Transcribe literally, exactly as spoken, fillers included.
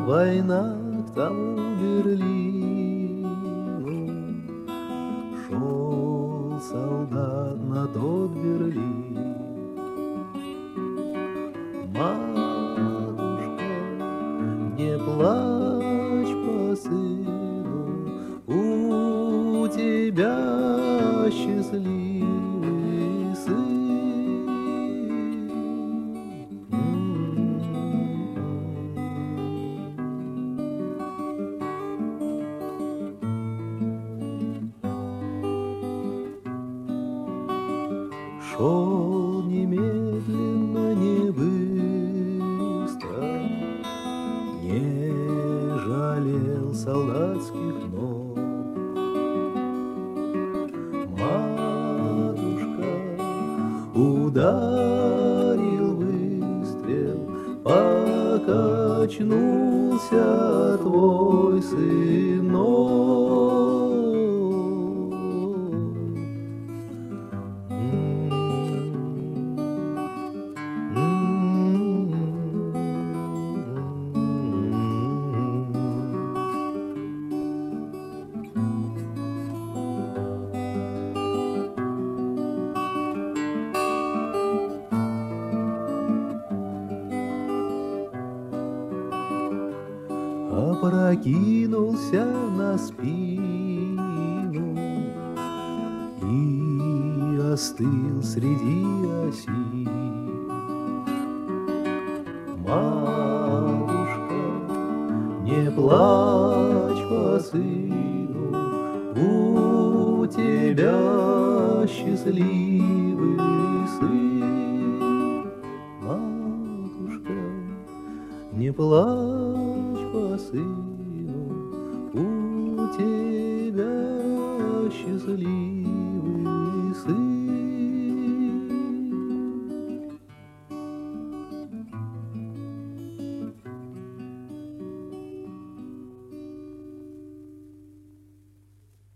война к тому Берлину. Шел солдат на тот Берлин. Матушка, не плачь по сыну, у тебя счастливый сын. Шел немедленно, не быстро, не жалел солдатских ног. Матушка, ударил выстрел, покачнулся твой сынок. Опрокинулся на спину и остыл среди осин. Матушка, не плачь по сыну, у тебя счастливый сын. Матушка, не плачь по сыну, у тебя счастливый сын.